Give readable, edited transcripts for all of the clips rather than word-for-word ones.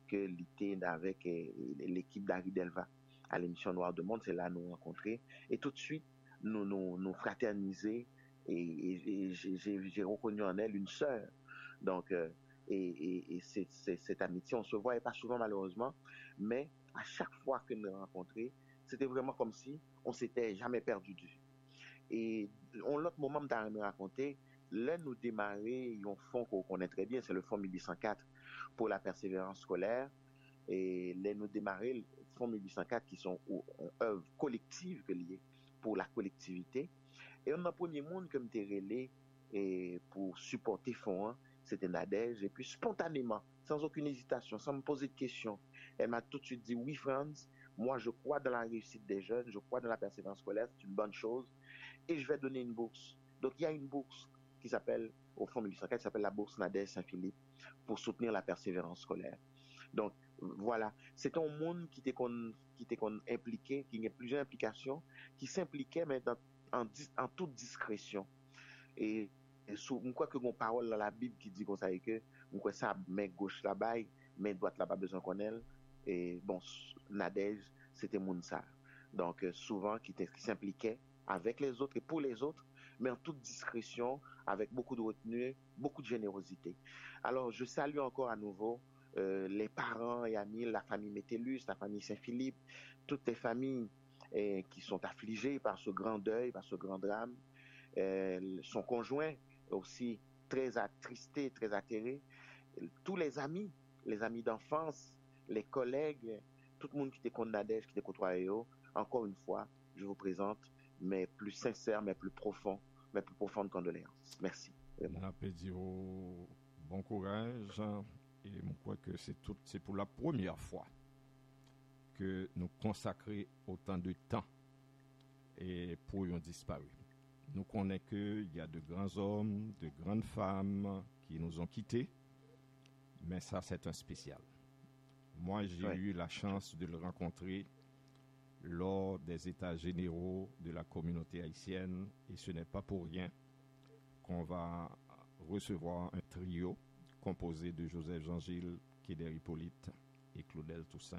que l'été avec l'équipe d'Harry Delva à l'émission Noir de Monde, c'est là nous rencontrer. Et tout de suite, nous fraterniser et j'ai reconnu en elle une sœur. Donc, et cette amitié, on se voit, et pas souvent malheureusement, mais à chaque fois que nous rencontrons, c'était vraiment comme si on s'était jamais perdu de vue. Et l'autre moment, je me raconter, là, nous démarrer, un fonds qu'on connaît très bien, c'est le fonds 1804 pour la persévérance scolaire. Et là, nous démarrer le fonds 1804 qui sont une œuvre collective liée pour la collectivité. Et on a premier monde comme t'es relais et pour supporter fonds, c'était Nadège. Et puis spontanément, sans aucune hésitation, sans me poser de questions, elle m'a tout de suite dit oui, Franz. Moi, je crois dans la réussite des jeunes, je crois dans la persévérance scolaire, c'est une bonne chose et je vais donner une bourse. Donc, il y a une bourse qui s'appelle, au fond 1804, qui s'appelle la bourse Nadège Saint-Philippe pour soutenir la persévérance scolaire. Donc, voilà, c'est un monde qui était impliqué, qui a plusieurs implications, qui s'impliquait, mais en toute discrétion. Et je crois que mon parole dans la Bible qui dit comme ça, et que, je crois ça, main gauche là-bas, main droite là-bas, besoin qu'on ait. Et bon, Nadège, c'était mon ça. Donc, souvent, qui s'impliquait avec les autres et pour les autres, mais en toute discrétion, avec beaucoup de retenue, beaucoup de générosité. Alors, je salue encore à nouveau les parents et amis, la famille Métellus, la famille Saint-Philippe, toutes les familles qui sont affligées par ce grand deuil, par ce grand drame. Son conjoint aussi très attristé, très atterré. Tous les amis d'enfance, les collègues, tout le monde qui était contre Nadège, qui était contre Royaux, encore une fois, je vous présente mes plus sincères, mes plus profondes condoléances. Merci. On peut dire bon courage et je crois que c'est pour la première fois que nous consacrons autant de temps et pour un disparu. Nous connaissons qu'il y a de grands hommes, de grandes femmes qui nous ont quittés, mais ça c'est un spécial. Moi j'ai eu la chance de le rencontrer lors des états généraux de la communauté haïtienne et ce n'est pas pour rien qu'on va recevoir un trio composé de Joseph Jean-Gilles, Kéder Hippolyte et Claudel Toussaint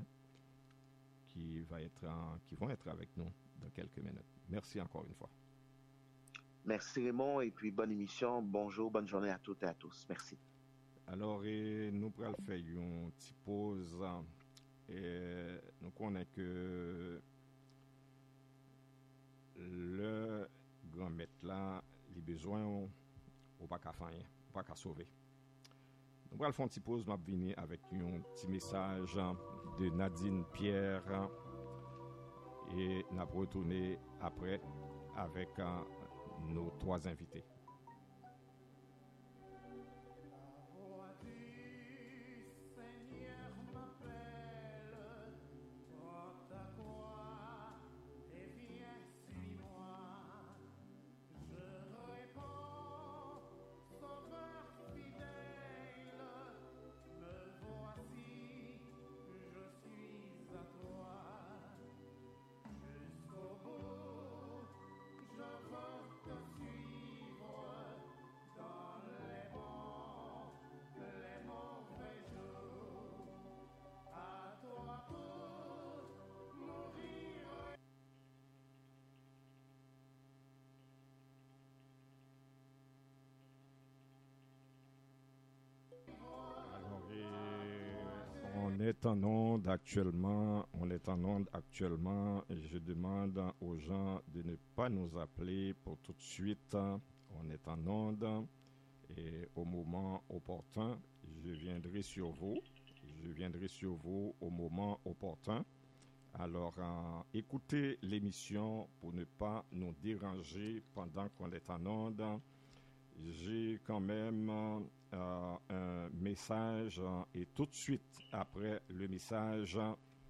qui vont être avec nous dans quelques minutes. Merci encore une fois. Merci Raymond et puis bonne émission, bonjour, bonne journée à toutes et à tous. Merci. Alors, nous allons faire une petite pause et nous connaissons que le grand maître là, il a besoin ou pas qu'à faire, ou pas qu'à sauver. Nous allons faire une petite pause, je vais venir avec un petit message de Nadine Pierre et nous allons retourner après avec nos trois invités. On est en onde actuellement. Je demande aux gens de ne pas nous appeler pour tout de suite. On est en onde et au moment opportun, je viendrai sur vous au moment opportun. Alors, écoutez l'émission pour ne pas nous déranger pendant qu'on est en onde. J'ai quand même un message et tout de suite après le message,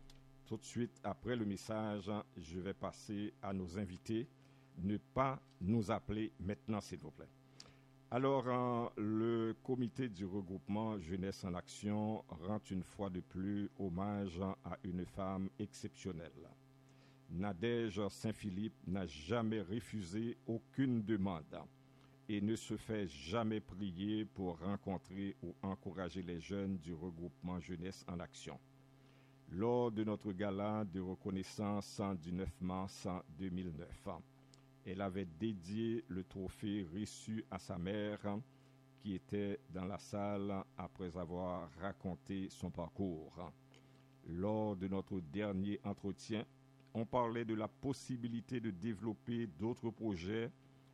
je vais passer à nos invités. Ne pas nous appeler maintenant, s'il vous plaît. Alors, le comité du regroupement Jeunesse en Action rend une fois de plus hommage à une femme exceptionnelle. Nadège Saint-Philippe n'a jamais refusé aucune demande. et ne se fait jamais prier pour rencontrer ou encourager les jeunes du regroupement Jeunesse en Action. Lors de notre gala de reconnaissance du 9 mars 2009, elle avait dédié le trophée reçu à sa mère qui était dans la salle après avoir raconté son parcours. Lors de notre dernier entretien, on parlait de la possibilité de développer d'autres projets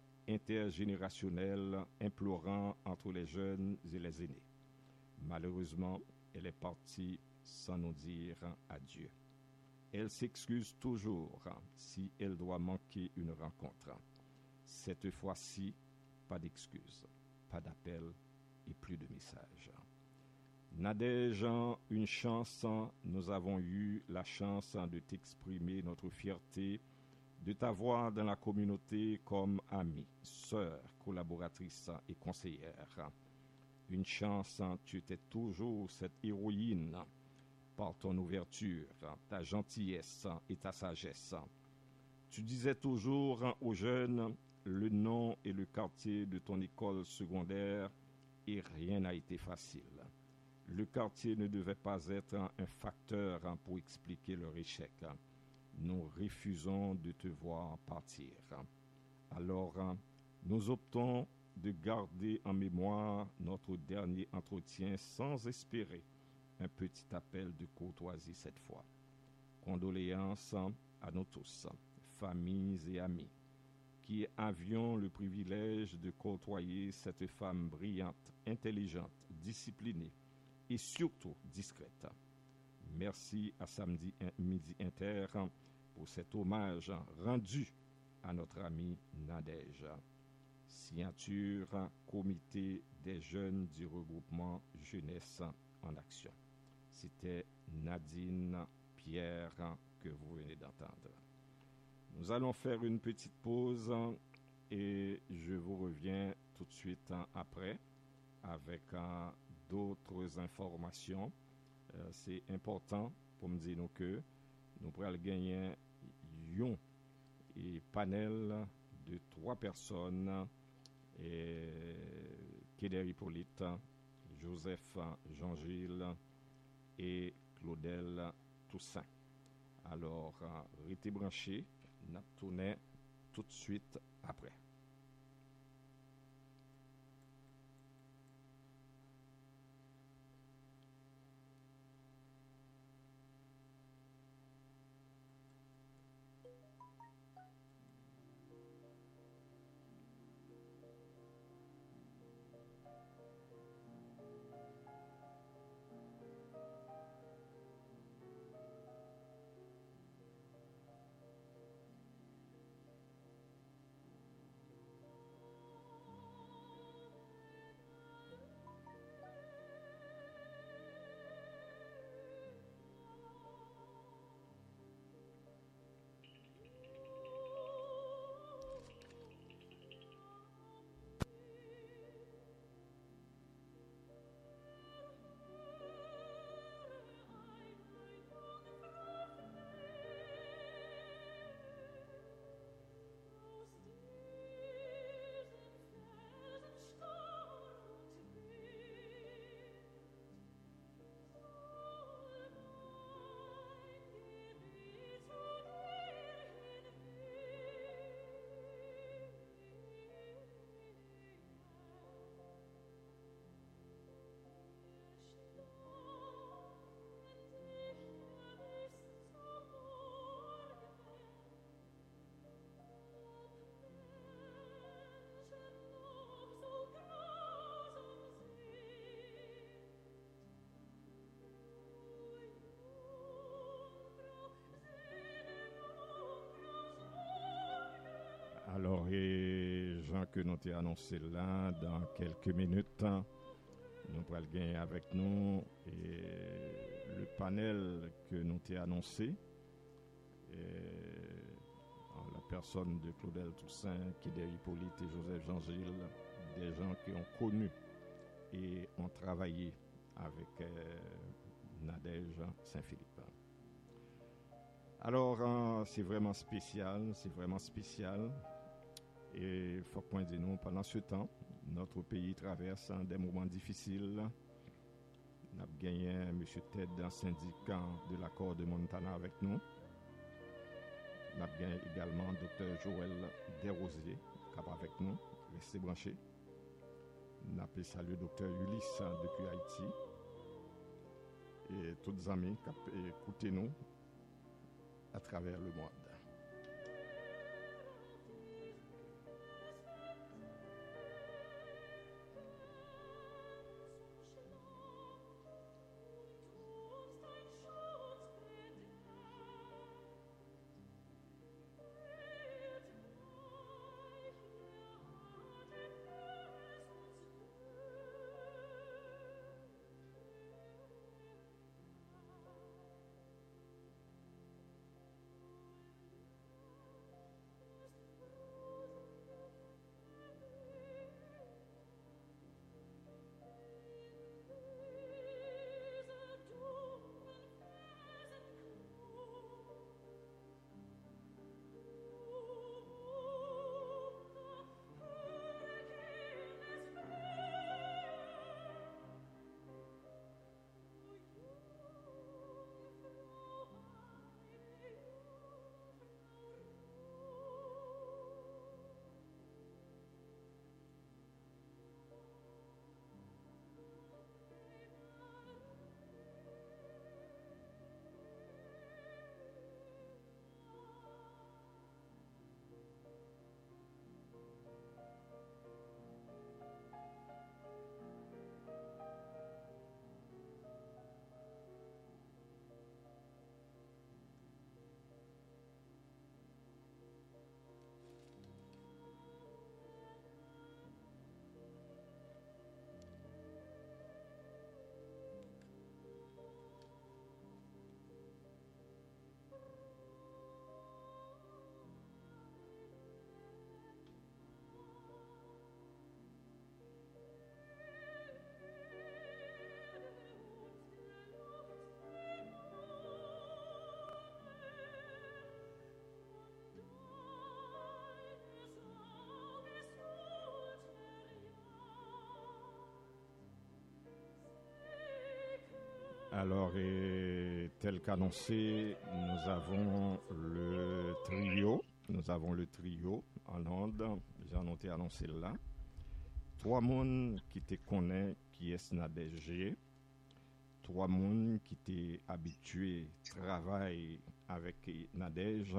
intergénérationnels implorant entre les jeunes et les aînés. Malheureusement, elle est partie sans nous dire adieu. Elle s'excuse toujours si elle doit manquer une rencontre. Cette fois-ci, pas d'excuses, pas d'appel et plus de messages. Nadège, une chance, nous avons eu la chance de t'exprimer notre fierté de t'avoir dans la communauté comme amie, sœur, collaboratrice et conseillère. Une chance, tu étais toujours cette héroïne par ton ouverture, ta gentillesse et ta sagesse. Tu disais toujours aux jeunes le nom et le quartier de ton école secondaire et rien n'a été facile. Le quartier ne devait pas être un facteur pour expliquer leur échec. Nous refusons de te voir partir. Alors, nous optons de garder en mémoire notre dernier entretien sans espérer un petit appel de courtoisie cette fois. Condoléances à nous tous, familles et amis, qui avions le privilège de côtoyer cette femme brillante, intelligente, disciplinée et surtout discrète. Merci à Samedi Midi Inter pour cet hommage rendu à notre ami Nadège. Signature Comité des jeunes du regroupement Jeunesse en Action. C'était Nadine Pierre que vous venez d'entendre. Nous allons faire une petite pause et je vous reviens tout de suite après avec d'autres informations. C'est important pour me dire que nous pourrons gagner un panel de 3 personnes, Kéder Hippolyte, Joseph Jean-Gilles et Claudel Toussaint. Alors, restez branchés, nous tournons tout de suite après. Alors, et Jean que nous t'ai annoncé là, dans quelques minutes, nous allons gagner avec nous et le panel que nous t'ai annoncé. La personne de Claudel Toussaint, Kéder Hippolyte et Joseph Jean-Gilles, des gens qui ont connu et ont travaillé avec Nadège Saint-Philippe. Alors, c'est vraiment spécial, Et il faut point dire nous, pendant ce temps, notre pays traverse des moments difficiles. Nous avons gagné M. Ted, un syndicat de l'accord de Montana avec nous. Nous avons gagné également Dr. Joël Desrosiers, qui est avec nous, restez branchés. Nous avons salué Dr. Ulysse depuis Haïti. Et tous les amis qui écoutent nous à travers le monde. Alors, tel qu'annoncé, nous avons le trio. Nous avons le trio en Inde. J'en ai annoncé là. 3 personnes qui te connaissent qui est Nadège. 3 personnes qui t'es habitué travailler avec Nadège.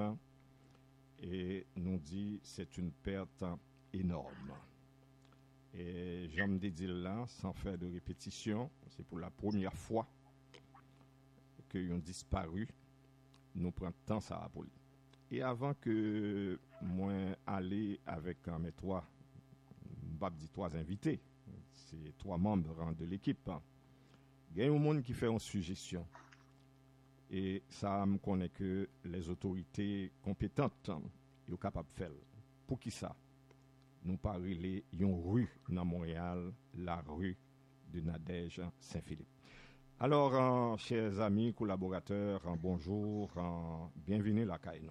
Et nous dit c'est une perte énorme. Et j'aime de dire là, sans faire de répétition, c'est pour la première fois qu'ils ont disparu, nous prenons temps ça pour lui. Et avant que moi aller avec mes 3 invités, c'est 3 membres de l'équipe, il y a un monde qui fait une suggestion. Et ça me connaît que les autorités compétentes sont capables de faire. Pour qui ça? Nous parlons d'une rue dans Montréal, la rue de Nadège Saint-Philippe. Alors, chers amis, collaborateurs, bonjour, bienvenue à Kaino.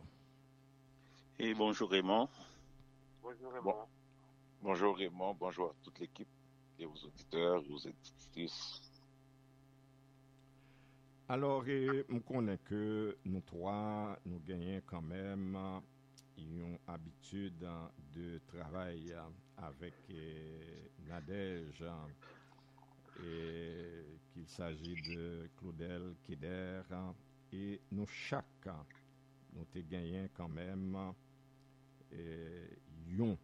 Et bonjour Raymond. Bonjour Raymond. Bonjour Raymond, bonjour à toute l'équipe et aux auditeurs, aux éditrices. Alors, je connais que nous 3, nous gagnons quand même une habitude de travail avec Nadège. Et qu'il s'agit de Claudel Keder et nous chaque nous te gagné quand même un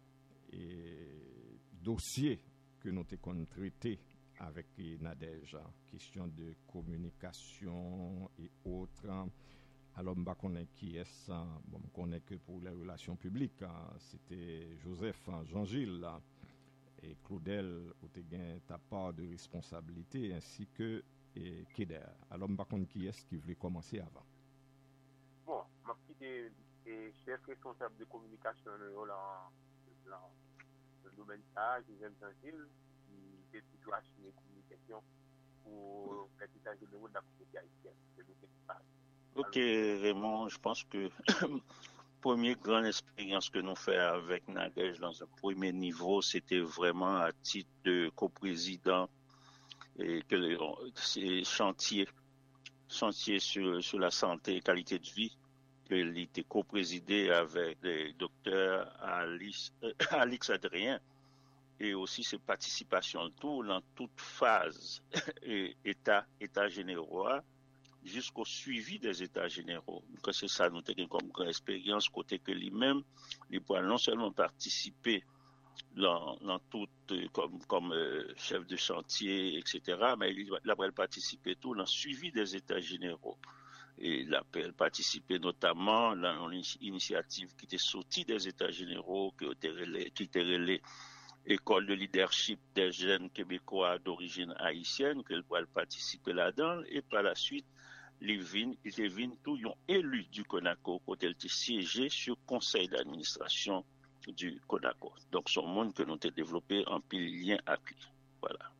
dossier que nous te traité avec Nadège, question de communication et autres. Alors, je ne connais pas qui est ça. Bon, je connais que pour les relations publiques, c'était Joseph Jean-Gilles. Et Claudel, tu as ta part de responsabilité, ainsi que Keder. Alors, je ne sais pas qui est-ce qui voulait commencer avant. Bon, ma petite chef responsable de communication dans le domaine de Joseph Jean-Gilles, qui est toujours assumé communication pour l'état général de la communauté haïtienne. Ok, Raymond, je pense que première grande expérience que nous faisons avec Nadège dans un premier niveau, c'était vraiment à titre de coprésident et que c'est chantier sur la santé et qualité de vie, qu'il était coprésidé avec le docteur Alix Adrien, et aussi ses participations tout dans toute phase état généraux jusqu'au suivi des états généraux. Donc c'est ça nous avons comme grande expérience côté que lui-même il peut non seulement participer dans tout comme chef de chantier, etc., mais il va participer tout dans le suivi des états généraux. Et il a participé notamment dans l'initiative qui était sortie des états généraux, qui était relais école de leadership des jeunes québécois d'origine haïtienne, qu'elle va participer là-dedans, et par la suite, il devine tout un élu du CONACO, quand elle était siégé sur le conseil d'administration du CONACO. Donc, c'est un monde que nous avons développé en pile lien à lui. Voilà.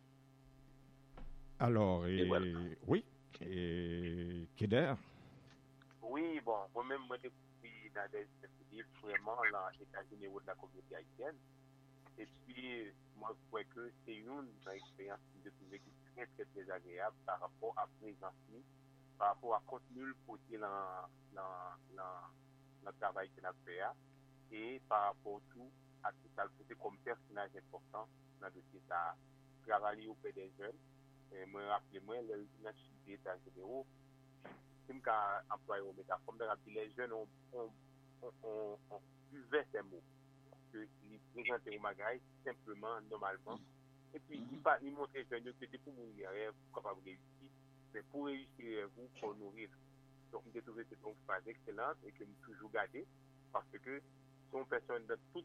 Alors, voilà. Oui, et Keder? Oui, bon, moi-même, moi, depuis dans des livres vraiment dans l'état général de la communauté haïtienne. Et puis, moi, je crois que c'est une expérience que j'ai trouvée très, très, très agréable par rapport à présence, par rapport à contenu côté dans le travail que a fait, et par rapport tout à tout ça, côté comme personnage important dans le dossier, ça travailler auprès des jeunes. Et moi, rappelez-moi, le leadership des états généraux, c'est comme employé au métaphore, les jeunes ont buvait ces mots. Que il présentait au magasin simplement, normalement. Et puis, il montrait aux jeunes que c'est pour mourir, pour capable de réussir. Mais pour réussir, vous, il faut nourrir. Donc, j'ai trouvé cette phrase excellente et que je toujours gardé parce que son personne de tout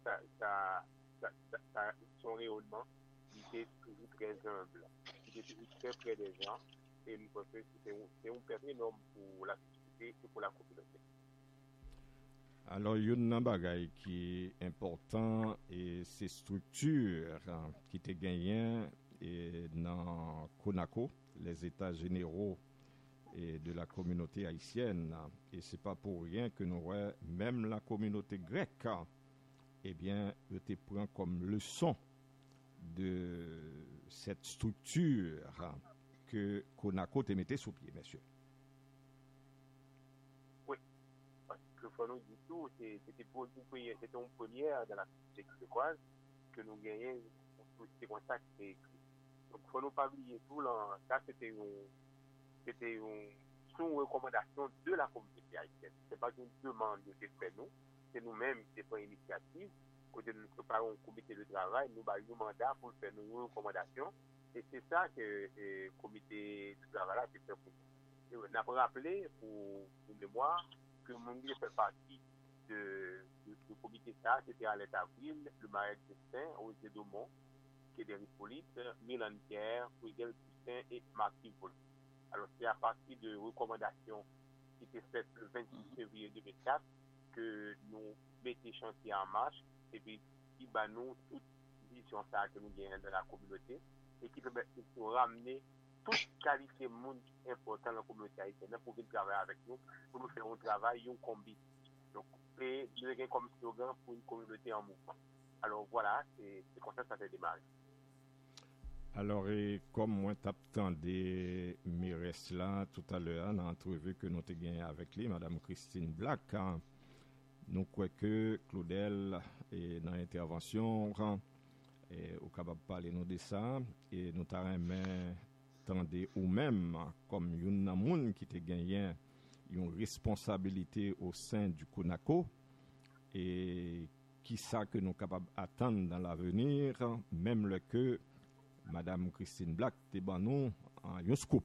son rayonnement, il était toujours très humble. Il était toujours très près des gens et je pense que c'est un perte énorme pour la société et pour la communauté. Alors, il y a un bagage qui est important et ces structures qui étaient gagnées dans CONACO, les états généraux et de la communauté haïtienne. Et c'est pas pour rien que nous voyons même la communauté grecque, eh bien, te prend comme leçon de cette structure que CONACO te mettait sous pied, messieurs. Nous dit tout, c'était une première dans la société québécoise que nous gagnions c'est comme ça que c'est écrit. Donc, il ne faut nous pas oublier tout. Là, ça, c'était une recommandation de la communauté haïtienne. Ce n'est pas une demande de fait nous, c'est nous-mêmes qui avons une initiative. Quand nous préparons un comité de travail, nous avons un mandat pour faire nos recommandations. Et c'est ça que le comité de travail a fait pour nous. On a rappelé pour mémoire que mon fait partie du comité ça, c'était Alette Avril, le Marais Destin, Osé Domont, Kédéry Polite, Milan Pierre, Miguel Toussaint et Martin Paul. Alors, c'est à partir de recommandations qui étaient faites le 26 février 2004 que nous mettons chantier en marche et puis qui nous toute vision ça que nous gagnons dans la communauté et qui permet de ramener tout qualifié monde important dans la communauté haïtienne pour qu'ils travaillent avec nous, pour nous faire un travail, un combi. Donc, c'est comme slogan pour une communauté en mouvement. Alors voilà, c'est comme ça que ça s'est démarré. Alors, et comme moi, t'attendais Mires là tout à l'heure, dans l'entrevue que nous avons gagné avec lui, Madame Christine Black, nous croyons que Claudel est dans l'intervention, est capable de parler nous de ça, et nous t'avons attendez ou même comme une monde qui te gagné une responsabilité au sein du CONACO et qui ça que nous capables d'attendre dans l'avenir, même le que Madame Christine Black te ban nous en un scoop.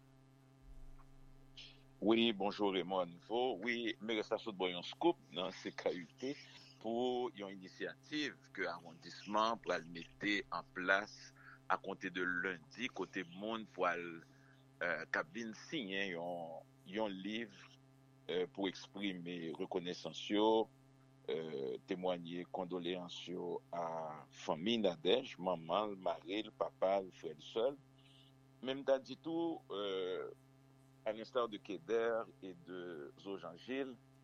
Oui, bonjour Raymond à nouveau. Oui, mais reste à ce bon scoop dans ces CKUT pour une initiative que l'arrondissement pour le mettre en place à compter de lundi, côté monde pour cabine signer un livre pour exprimer reconnaissance, témoigner condoléances à famille Nadège, maman, mari, le papa, le frère, le seul. Même dans dit tout, à l'instar de Keder et de Zojan Gilles,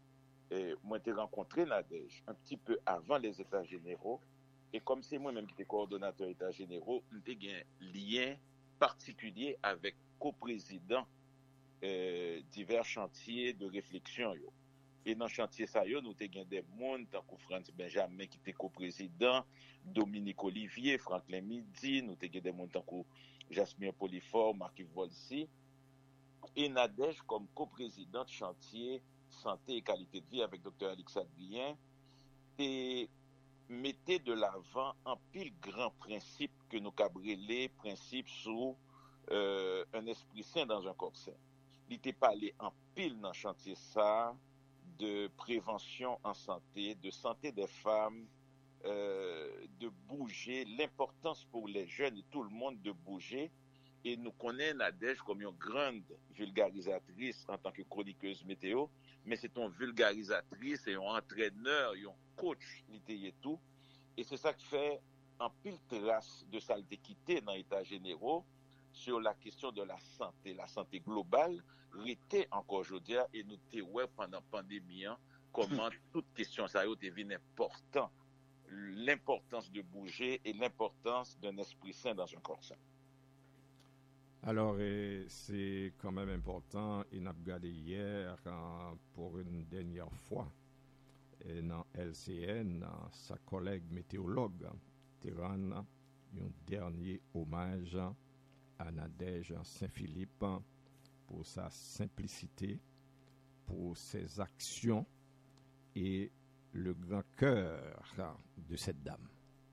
moi j'ai rencontré Nadège un petit peu avant les États généraux, et comme c'est moi-même qui était coordonnateur États généraux, j'ai un lien particulier avec coprésident divers chantiers de réflexion. Yo. Et dans le chantier, ça, nous avons des monde, tant que Franz Benjamin qui était coprésident, Dominique Olivier, Franklin Midi, nous avons des monde tant que Jasmine Polifort, Marc-Yves Volsi, et Nadège comme coprésident de chantier santé et qualité de vie avec Dr. Alix Adrien, et mettez de l'avant un pile grand principe que nous cabrélés, principe sous un esprit sain dans un corps sain. Il était parlé en pile dans le chantier ça, de prévention en santé, de santé des femmes, de bouger, l'importance pour les jeunes et tout le monde de bouger. Et nous connaissons Nadège comme une grande vulgarisatrice en tant que chroniqueuse météo, mais c'est une vulgarisatrice et un entraîneur, un coach, et tout. Et c'est ça qui fait un pile trace de ça quitté dans l'État généraux sur la question de la santé globale, était encore aujourd'hui, et nous t'es pendant la pandémie, comment toute question ça a été important, l'importance de bouger et l'importance d'un esprit sain dans un corps sain. Alors, c'est quand même important, et n'a regardé hier pour une dernière fois, dans LCN, sa collègue météorologue, Terran, un dernier hommage à Nadège Saint-Philippe pour sa simplicité, pour ses actions et le grand cœur de cette dame.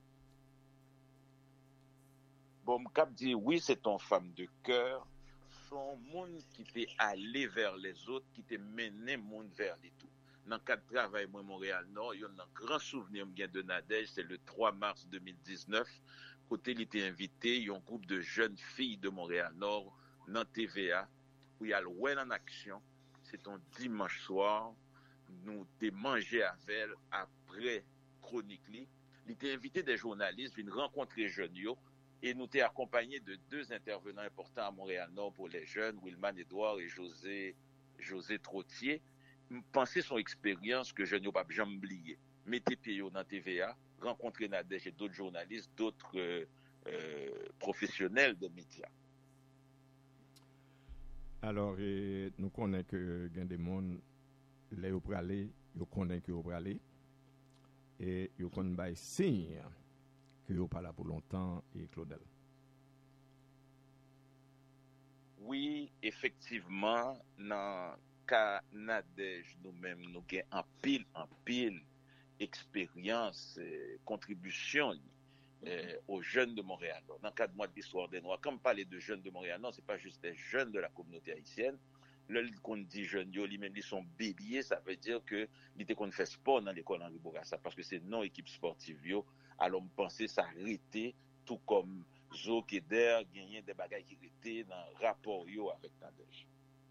Bon, Cap dit oui, c'est ton femme de cœur, son monde qui t'est allé vers les autres, qui t'est mené monde vers les tout. Dans le cadre de travail, moi, Montréal-Nord, il y a un grand souvenir de Nadège, c'est le 3 mars 2019. Côté, il était invité, il y a un groupe de jeunes filles de Montréal-Nord, dans TVA, où il y a le Well en action. C'est un dimanche soir. Nous t'es mangé avec elle après chronique. Il était invité des journalistes, viennent rencontrer jeunes, et nous t'es accompagné de 2 intervenants importants à Montréal-Nord pour les jeunes, Wilman Edouard et José Trottier. Pensez son expérience que je n'ai pas jamais oublié. Mettez pied dans TVA, rencontrer Nadège et d'autres journalistes, d'autres professionnels des médias. Alors, nous connaissons que il y a des gens qui ont parlé, ils connaissent qu'ils ont parlé, et ils connaissent signe qu'ils n'ont pas là pour longtemps, et Claudel. Oui, effectivement, dans cas Nadège, nous-mêmes, nous avons en pile expérience, contribution aux jeunes de Montréal. Dans le cadre de mois de l'histoire des Noirs, comme parler de jeunes de Montréal, non, ce n'est pas juste des jeunes de la communauté haïtienne. Là, qu'on dit jeunes, ils sont béliers, ça veut dire que l'idée qu'on fait sport dans l'école Henri Bourassa, parce que c'est non équipe sportive, alors on pensait ça arrêter, tout comme Zo Keder, gagner des bagages qui étaient dans le rapport avec Nadège.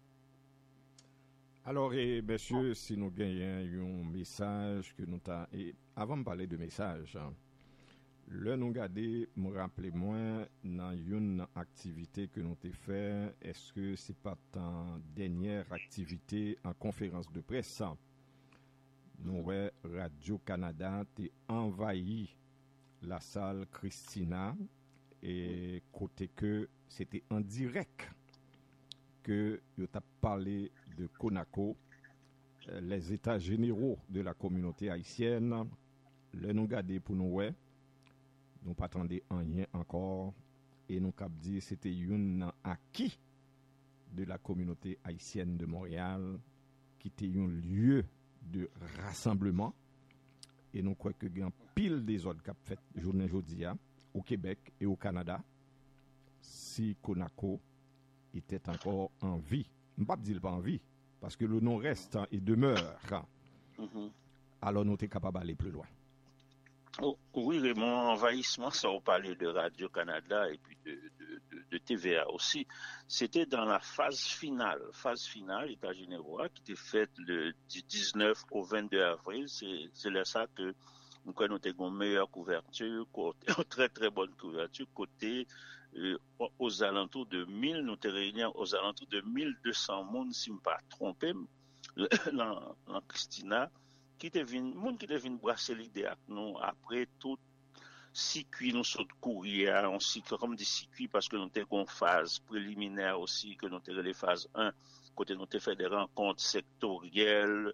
Alors, messieurs, si nous gagnons un message que nous avons. Avant de parler de message, là, nous regardons, me rappelez-moi, dans une activité que nous avons fait, est-ce que ce n'est pas ta dernière activité en conférence de presse? Nous, Radio-Canada, a envahi la salle Christina, et côté que c'était en direct que tu as parlé de CONACO, les états généraux de la communauté haïtienne. Le nous garder pour nous, nous pas attendre rien encore, et nous cap dit c'était un acquis de la communauté haïtienne de Montréal, qui était un lieu de rassemblement, et nous croyons que il y a un pile des autres qui ont fait journée aujourd'hui au Québec et au Canada si CONACO était encore en vie. Je ne peux pas dire pas en vie, parce que le nom reste et demeure. Alors nous sommes capables d'aller plus loin. Oh, oui, Raymond, envahissement, ça on parlait de Radio-Canada et puis de TVA aussi. C'était dans la phase finale, État généraux, qui était faite du 19 au 22 avril. C'est là ça que nous avons une meilleure couverture, une très très bonne couverture, côté aux alentours de 1000, nous étions réunis aux alentours de 1200 monde, si je ne me pas trompé. dans Christina, qui te vient brasser l'idée avec nous après tout circuit nous saute courir, on cycle comme des circuits parce que nous avons une phase préliminaire aussi, que nous avons les phases 1, côté nous avons fait des rencontres sectorielles,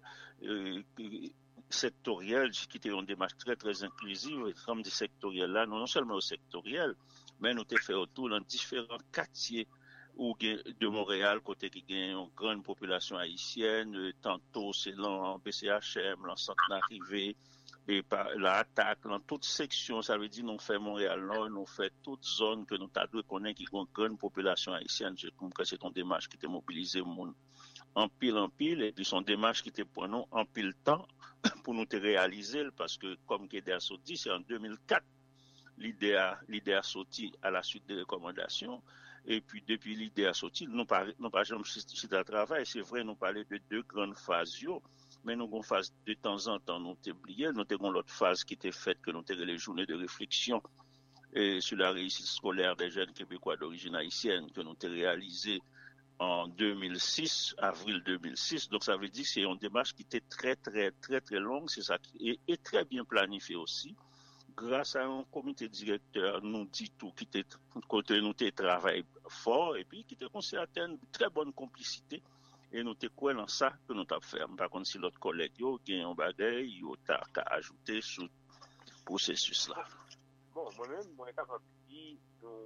qui étaient une démarche très très inclusive, comme des sectorielles là, non seulement au sectoriel, mais nous avons fait autour dans différents quartiers de Montréal, côté qui gagne une grande population haïtienne, tantôt c'est dans BCHM, dans Centre d'Arrivée, et par l'attaque, dans toute section, ça veut dire nous fait Montréal Nord, nous fait toute zone que nous avons connaître qui a une grande population haïtienne. Je comprends que c'est une démarche qui était mobilisée en pile, et puis son démarche qui était pour nous en pile temps pour nous réaliser, parce que comme Guédé a sorti, c'est en 2004, l'idée a sorti à la suite des recommandations. Et puis, depuis l'idée a sorti, nous pas jamais de travail. C'est vrai, nous parlons de deux grandes phases, mais nous avons une phase de temps en temps, nous oublié. Nous avons l'autre phase qui était faite, que nous avons les journées de réflexion sur la réussite scolaire des jeunes Québécois d'origine haïtienne, que nous avons réalisé en 2006, avril 2006. Donc, ça veut dire que c'est une démarche qui était très, très, très, très longue. C'est ça et très bien planifiée aussi. Grâce à un comité directeur, nous dit tout, qui était côté nous travail fort et puis qui était considéré une très bonne complicité et nous te quoi dans ça que nous t'avons fait. Par contre, si l'autre collègue yo gagne un bagage, yo t'a ajouté sur le processus là. Bon, moi-même, moi, capable de dire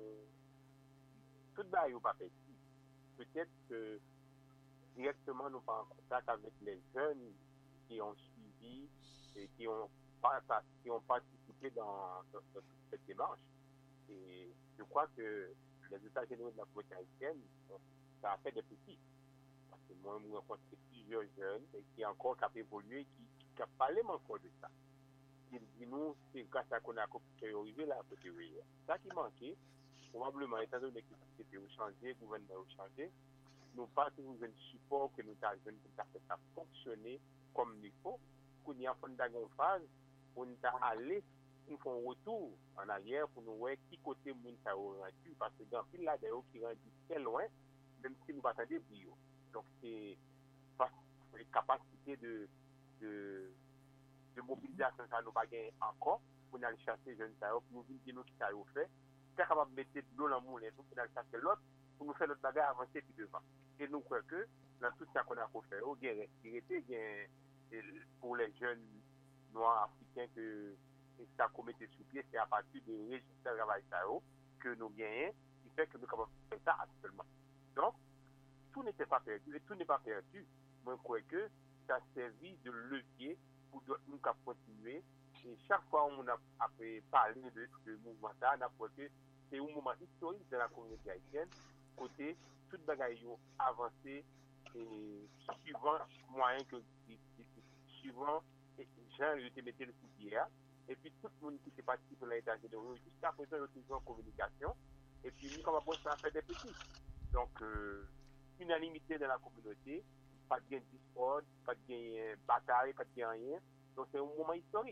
tout le yo pas fait. Peut-être que directement nous pas en contact avec les jeunes qui ont suivi et qui ont participé dans cette démarche. Et je crois que les États généraux de la communauté haïtienne, ça a fait des petits. Parce que moi, je rencontré plusieurs jeunes et qui ont encore évolué, qui ont parlé encore de ça. Ils disent, nous, c'est grâce à qu'on a arrivé là, à côté de ça qui manquait, probablement, étant donné que la société a changé, le gouvernement a changé, nous pas toujours un support que nous avons fait ça fonctionner comme il faut, pour nous faire une phase, pour nous aller, nous faire un retour en arrière pour nous voir qui côté nous avons rendu, parce que dans le là, d'ailleurs, qui rendu très loin, même si nous attendons des brio. Donc, c'est une capacité de mobilisation, ça nous pas gagner encore, pour aller chercher les jeunes, pour nous dire nous qui ça fait, c'est capable de mettre de l'eau dans le moulin, pour aller chercher l'autre, pour nous faire notre bagage avancer puis devant. Et nous croyons que dans tout ça qu'on a fait, il y a respirité, pour les jeunes noirs africains que ça commettait sous pied, c'est à partir de résultats de travail que nous gagnons, qui fait que nous sommes capables de faire ça actuellement. Donc, tout n'était pas perdu, et tout n'est pas perdu. Moi, je crois que ça a servi de levier pour nous continuer. Et chaque fois qu'on a parlé de ce mouvement, on a dit que c'est un moment historique de la communauté haïtienne, côté tout le bagage avancé et suivant moyen que suivant les gens qui mettaient le coup et puis tout le monde qui s'est participé à l'état général jusqu'à présent ils ont toujours en communication et puis nous comme ça fait des petits donc unanimité dans la communauté, pas de gain de discorde, pas de gain de bataille, pas de gain rien, donc c'est un moment historique.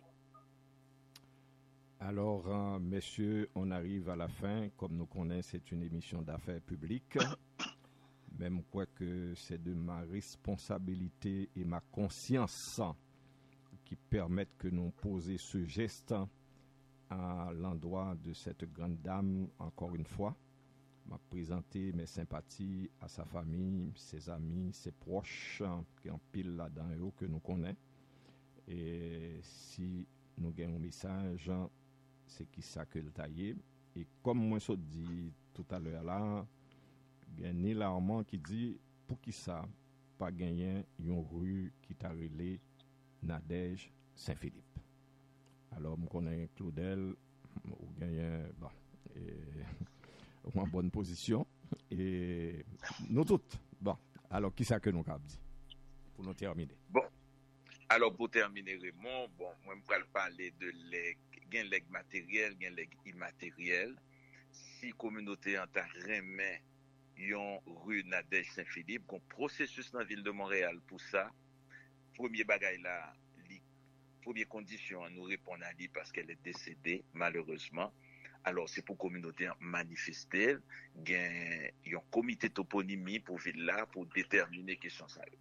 Alors, messieurs, on arrive à la fin. Comme nous connaissons, c'est une émission d'affaires publiques. Même quoi que c'est de ma responsabilité et ma conscience qui permettent que nous posions ce geste à l'endroit de cette grande dame, encore une fois. M'a présenté mes sympathies à sa famille, ses amis, ses proches, qui en pile là-dedans que nous connaissons. Et si nous avons un message, c'est qui ça que le taillé. Et comme moi je dit tout à l'heure là, il y a Neil Armand qui dit pour qui ça pas gagner une rue qui t'a relé Nadège Saint-Philippe. Alors je connais Claudel ou gagner bon en bonne position et nous toutes. Bon, alors qui ça que nous avons dit pour nous terminer. Bon. Alors pour terminer Raymond, bon, moi je vais parler de gain leg matériel, gain leg immatériel. Si communauté en ta remet yon rue Nadège Saint-Philippe, qu'on processus dans la ville de Montréal pour ça, premier bagay là, première condition, nous répondre à lui parce qu'elle est décédée, malheureusement. Alors, c'est pour communauté manifester, il y a un comité toponymie pour ville là, pour déterminer question ça.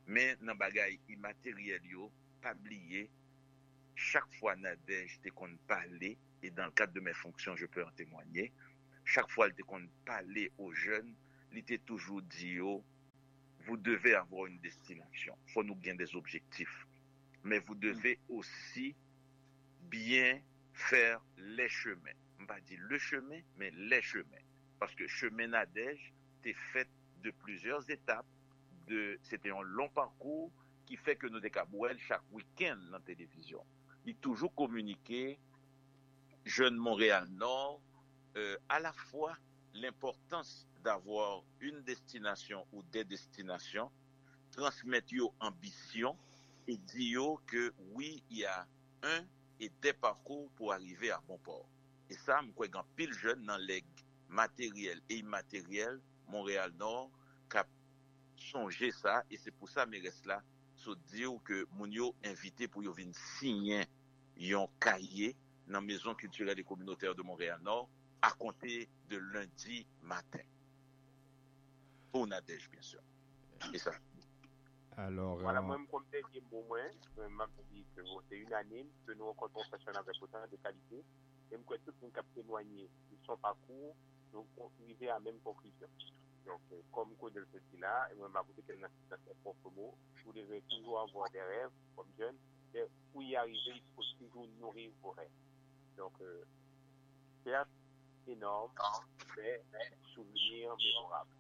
Mais dans bagay immatériel yo, pas oublier, chaque fois Nadège te qu'on parler, et dans le cadre de mes fonctions, je peux en témoigner, chaque fois elle te qu'on parler aux jeunes, il était toujours dit yo, vous devez avoir une destination. Il faut nous gagner des objectifs. Mais vous devez aussi bien faire les chemins. On va dire le chemin, mais les chemins. Parce que chemin Nadège, t'es fait de plusieurs étapes. C'était un long parcours qui fait que nous décabouels chaque week-end dans la télévision. Il toujours communiqué, Jeune Montréal-Nord, à la fois l'importance d'avoir une destination ou des destinations, transmettre yo ambition et dire que oui, il y a un et des parcours pour arriver à bon port. Et ça, je crois qu'un pile jeune dans les matériels et immatériels, Montréal-Nord, qui a songé ça, et c'est pour ça, mais reste là, se dire que moun yo invité pour yo venir signer yon cahier dans la Maison culturelle et communautaire de Montréal-Nord à compter de lundi matin. Pour Nadège, bien sûr. Et ça. Alors, voilà, moi, comme dernier mot, je dis que c'est unanime, que nous rencontrons des personnes avec autant de qualité, et que tout le monde a témoigné de son parcours, nous arrivons à la même conclusion. Donc, comme Claudel se dit là, et moi, je vais vous dire dans ses propres mots, vous devez toujours avoir des rêves comme jeune, et pour y arriver, il faut toujours nourrir vos rêves. Donc, certes, énorme, mais souvenirs mémorables.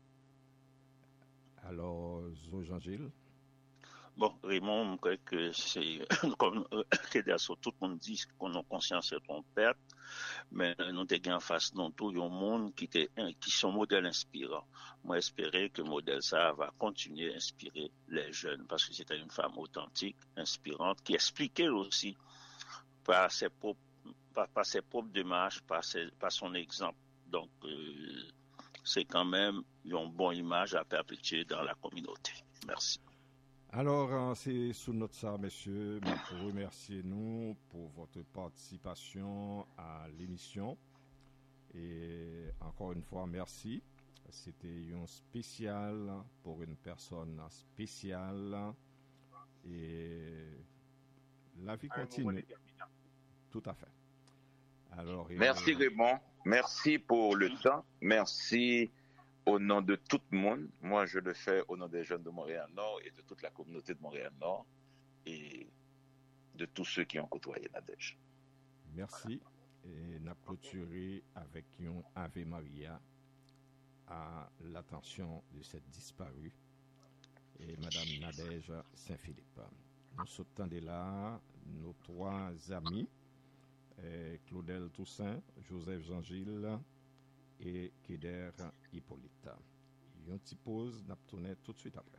alors, Jean-Gilles. Bon, Raymond, je crois que c'est comme tout le monde dit qu'on a conscience de ton père, mais nous avons en face de tout un monde qui sont modèles inspirants. Moi, j'espérais que le modèle ça va continuer à inspirer les jeunes parce que c'était une femme authentique, inspirante, qui expliquait aussi par ses propres démarches, par son exemple. Donc, c'est quand même une bonne image à perpétuer dans la communauté. Merci. Alors, c'est sous notre ça, messieurs, pour remercier nous pour votre participation à l'émission. Et encore une fois, merci. C'était un spécial pour une personne spéciale. Et la vie continue. Tout à fait. Alors, merci Raymond. Merci pour le temps. Merci au nom de tout le monde. Moi, je le fais au nom des jeunes de Montréal-Nord et de toute la communauté de Montréal-Nord et de tous ceux qui ont côtoyé Nadège. Merci. Et nous avons clôturé avec un Ave Maria à l'attention de cette disparue et Madame Nadège Saint-Philippe. Nous sommes là, nos trois amis, Claudel Toussaint, Joseph Jean-Gilles et Keder Hippolyte. Une petite pause, nous tourner tout de suite après.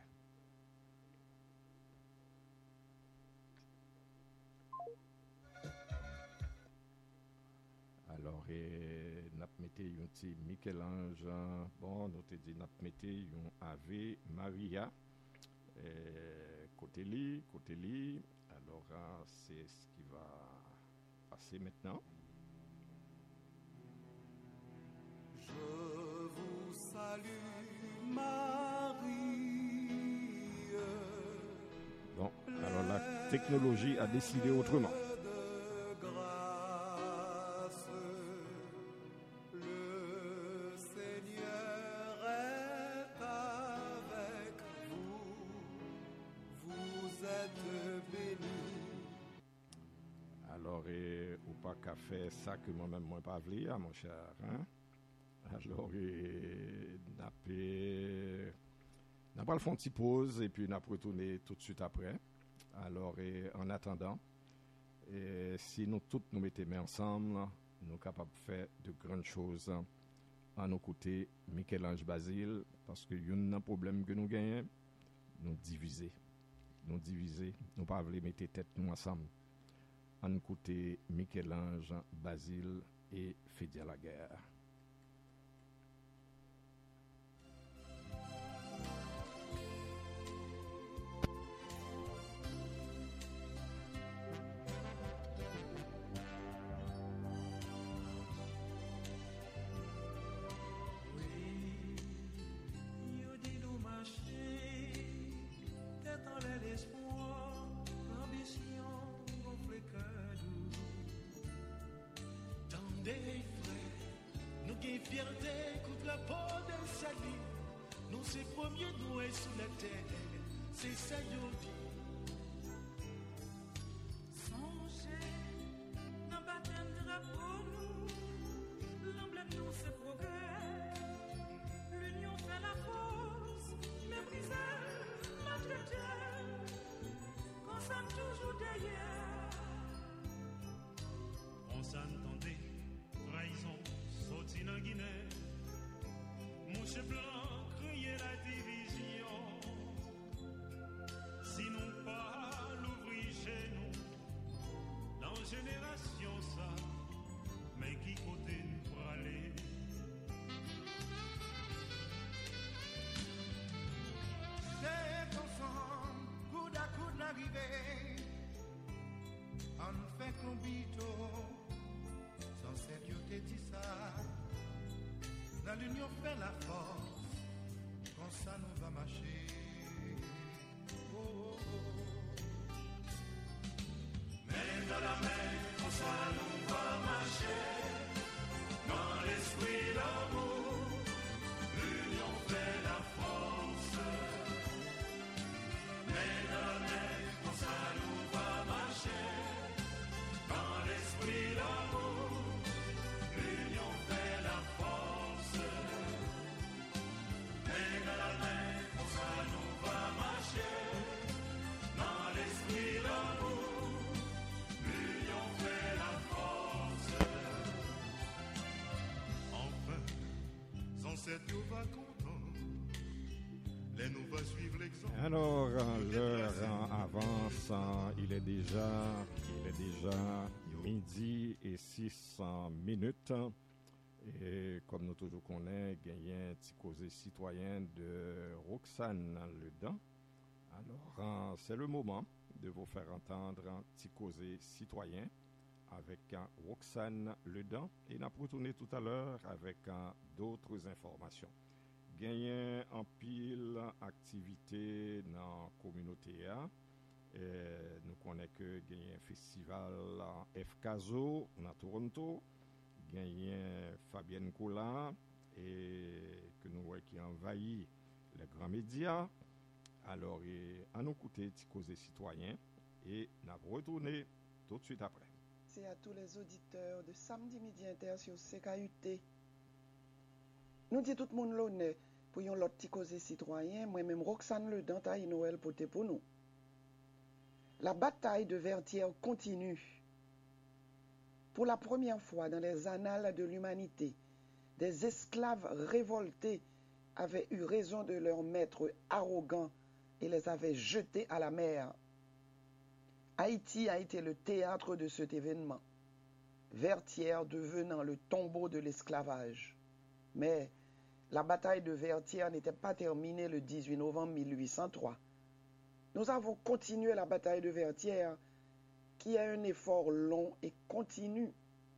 Alors, nous mettons un petit Michel-Ange. Bon, nous te dit, nous mettons un Ave Maria. Côté li. Alors, c'est ce qui va passer maintenant. Je vous salue, Marie. Bon, alors la technologie a décidé autrement. Qu'a fait ça que moi-même moi pas voulu, mon cher, hein? Alors n'a pas le fond de pause et puis n'a retourner tout de suite après. Alors en attendant, si nous tous nous mettons main ensemble, nous sommes capables de faire de grandes choses à nos côtés. Michel-Ange Basile, parce que y a un problème que nous gagnons, nous diviser, nous pas voulu mettre tête nous ensemble. À nous côté Michel-Ange Basile et Fédia Laguerre. fierté contre la peau des salis. Nous c'est premier nous est sous la terre, c'est ça yo dit. Songez, dans baptême drapeau nous, l'emblème nous c'est progrès. L'union fait la force, mépriser, maltraiter, qu'on s'aime toujours derrière. On s'entendait, trahison, sorti dans Guinée. Mouche blanc, crier la division. Si nous pas l'ouvrir chez nous, dans génération ça, mais qui côté nous pour aller? C'est ensemble, coude à coude l'arrivée, on fait combito, sans cette te dit ça, dans l'union fait la force, quand ça nous va marcher. Oh, oh, oh. Main dans la main, quand ça nous va marcher, dans l'esprit d'amour, l'union fait la force. Main dans la main, quand ça nous va marcher, dans l'esprit d'amour, l'union fait la force. Main dans la main, quand ça nous va marcher, dans l'esprit d'amour, l'union fait la force. Enfin, sans cette nous va content, les nous va suivre l'exemple. Alors, l'heure avance, il est déjà midi et 6 minutes. Et comme nous toujours connaissons, il y a un petit causé citoyen de Roxane Ledan. Alors, c'est le moment de vous faire entendre un petit causé citoyen avec Roxane Ledan. Et nous allons retourner tout à l'heure avec d'autres informations. Gagné en pile activité dans la communauté. Nous connaissons que gagné un festival FKZO dans Toronto. Gagné Fabienne Coula et que nous voyons qui envahit les grands médias. Alors, à nous écouter petit causé citoyen et nous allons retourner tout de suite après. C'est à tous les auditeurs de Samedi Midi Inter sur CKUT. Nous dit tout le monde l'honneur pour yon l'autre petit causé citoyen, moi-même Roxane Ledan taille Noël poté pour nous. La bataille de Vertières continue. Pour la première fois dans les annales de l'humanité, des esclaves révoltés avaient eu raison de leur maître arrogant et les avaient jetés à la mer. Haïti a été le théâtre de cet événement, Vertières devenant le tombeau de l'esclavage. Mais la bataille de Vertières n'était pas terminée le 18 novembre 1803. Nous avons continué la bataille de Vertières, qui est un effort long et continu.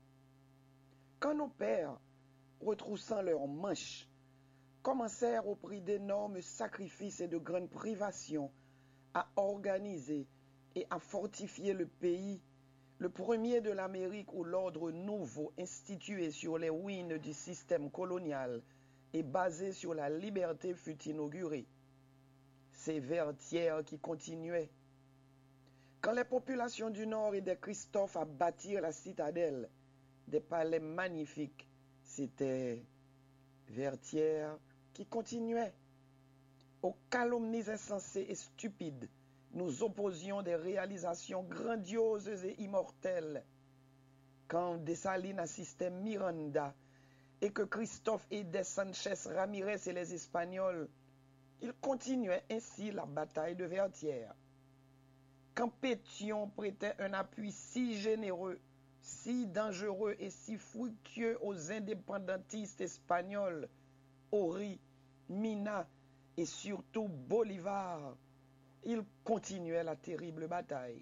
Quand nos pères, retroussant leurs manches, commencèrent au prix d'énormes sacrifices et de grandes privations à organiser et à fortifier le pays, le premier de l'Amérique où l'ordre nouveau institué sur les ruines du système colonial et basé sur la liberté fut inauguré. C'est Vertières qui continuait. Quand les populations du Nord aidaient Christophe à bâtir la citadelle, des palais magnifiques, c'était Vertières qui continuait. Aux calomnies insensées et stupides, nous opposions des réalisations grandioses et immortelles. Quand Dessalines assistait Miranda et que Christophe aidait Sanchez Ramirez et les Espagnols, il continuait ainsi la bataille de Vertières. Quand Pétion prêtait un appui si généreux, si dangereux et si fructueux aux indépendantistes espagnols, Horry, Mina et surtout Bolivar, il continuait la terrible bataille.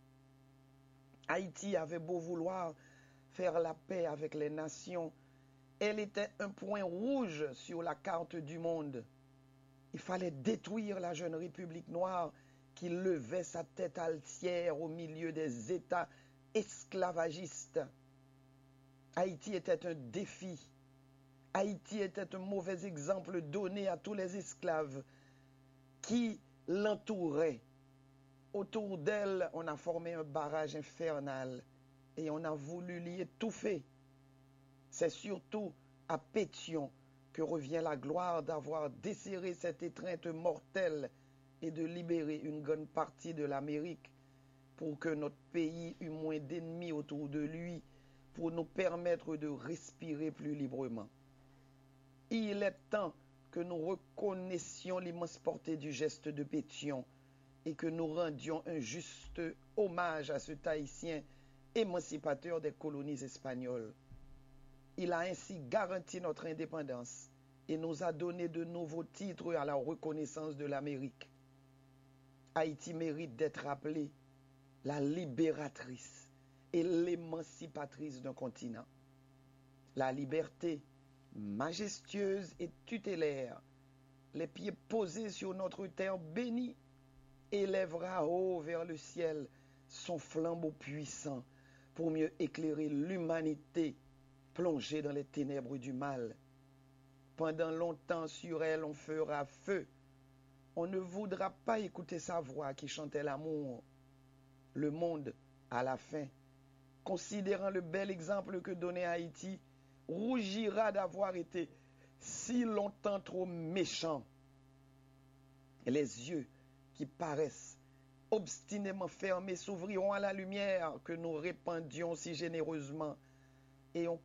Haïti avait beau vouloir faire la paix avec les nations, elle était un point rouge sur la carte du monde. Il fallait détruire la jeune République noire qui levait sa tête altière au milieu des États esclavagistes. Haïti était un défi. Haïti était un mauvais exemple donné à tous les esclaves qui l'entouraient. Autour d'elle, on a formé un barrage infernal et on a voulu l'y étouffer. C'est surtout à Pétion que revient la gloire d'avoir desserré cette étreinte mortelle et de libérer une grande partie de l'Amérique pour que notre pays eût moins d'ennemis autour de lui, pour nous permettre de respirer plus librement. Il est temps que nous reconnaissions l'immense portée du geste de Pétion et que nous rendions un juste hommage à ce Haïtien émancipateur des colonies espagnoles. Il a ainsi garanti notre indépendance et nous a donné de nouveaux titres à la reconnaissance de l'Amérique. Haïti mérite d'être appelée la libératrice et l'émancipatrice d'un continent. La liberté, majestueuse et tutélaire, les pieds posés sur notre terre bénie, élèvera haut vers le ciel son flambeau puissant pour mieux éclairer l'humanité plongée dans les ténèbres du mal. Pendant longtemps sur elle on fera feu. On ne voudra pas écouter sa voix qui chantait l'amour. Le monde, à la fin, considérant le bel exemple que donnait Haïti, rougira d'avoir été si longtemps trop méchant. Les yeux qui paraissent obstinément fermés s'ouvriront à la lumière que nous répandions si généreusement et on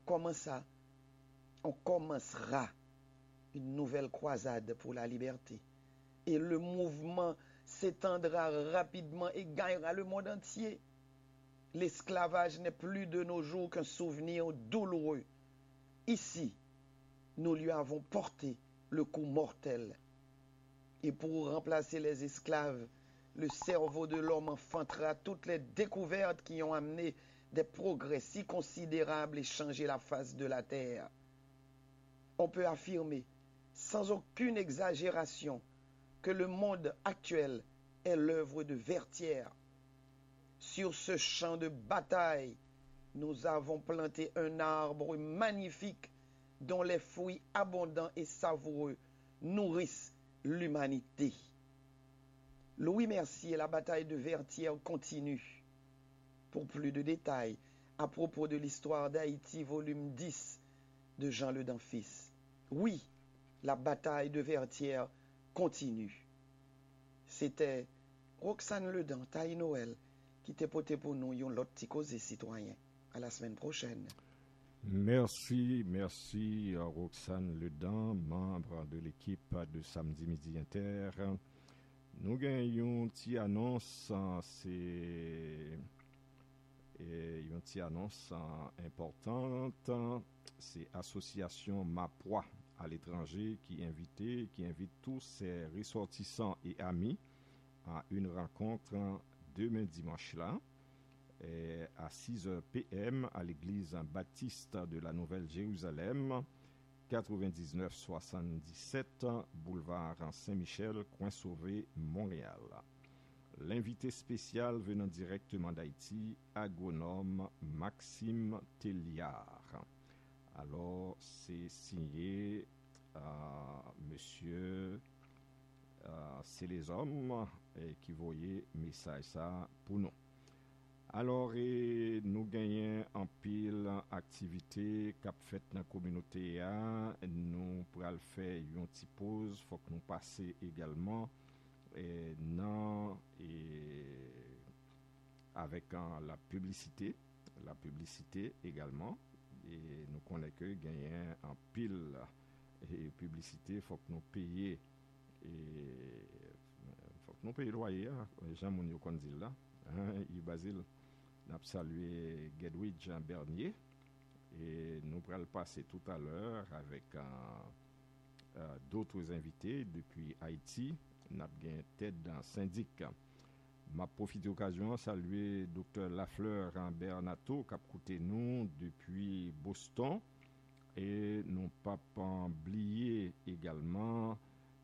commencera une nouvelle croisade pour la liberté. Et le mouvement s'étendra rapidement et gagnera le monde entier. L'esclavage n'est plus de nos jours qu'un souvenir douloureux. Ici, nous lui avons porté le coup mortel. Et pour remplacer les esclaves, le cerveau de l'homme enfantera toutes les découvertes qui ont amené des progrès si considérables et changé la face de la terre. On peut affirmer, sans aucune exagération, que le monde actuel est l'œuvre de Vertière. Sur ce champ de bataille, nous avons planté un arbre magnifique dont les fruits abondants et savoureux nourrissent l'humanité. Louis Mercier et la bataille de Vertière continue. Pour plus de détails à propos de l'histoire d'Haïti, volume 10 de Jean Le Danfils. Oui, la bataille de Vertière continue. C'était Roxane Ledan, Taille Noël, qui t'a porté pour nous yon lot petit cause citoyen. À la semaine prochaine. Merci Roxane Ledan, membre de l'équipe de Samedi Midi Inter. Nous gagnons une petite annonce, c'est une petite annonce importante. C'est Association Mapoi à l'étranger qui invite tous ses ressortissants et amis à une rencontre demain dimanche là à 6h PM à l'église baptiste de la Nouvelle-Jérusalem, 9977 boulevard Saint-Michel, coin Sauvé, Montréal. L'invité spécial venant directement d'Haïti, agronome Maxime Telliard. Alors, c'est signé monsieur c'est les hommes qui voyaient message ça pour nous. Alors, nous gagnons en pile activité cap fait dans la communauté. Nous pourrons faire une petite pause. Il faut que nous passions également avec la publicité également. Et nous connaissons que gagner en pile et publicité, il faut que nous payions. Il faut que nous payions le loyer. Jean Mounio Kondil là. Basile. Nous avons salué Gedwidge Bernier et nous pourrons passer tout à l'heure avec d'autres invités depuis Haïti. Nous avons tête dans syndic. M'a profité de l'occasion de saluer Dr Lafleur Bernato qui a écouté nous depuis Boston et non pas oublier également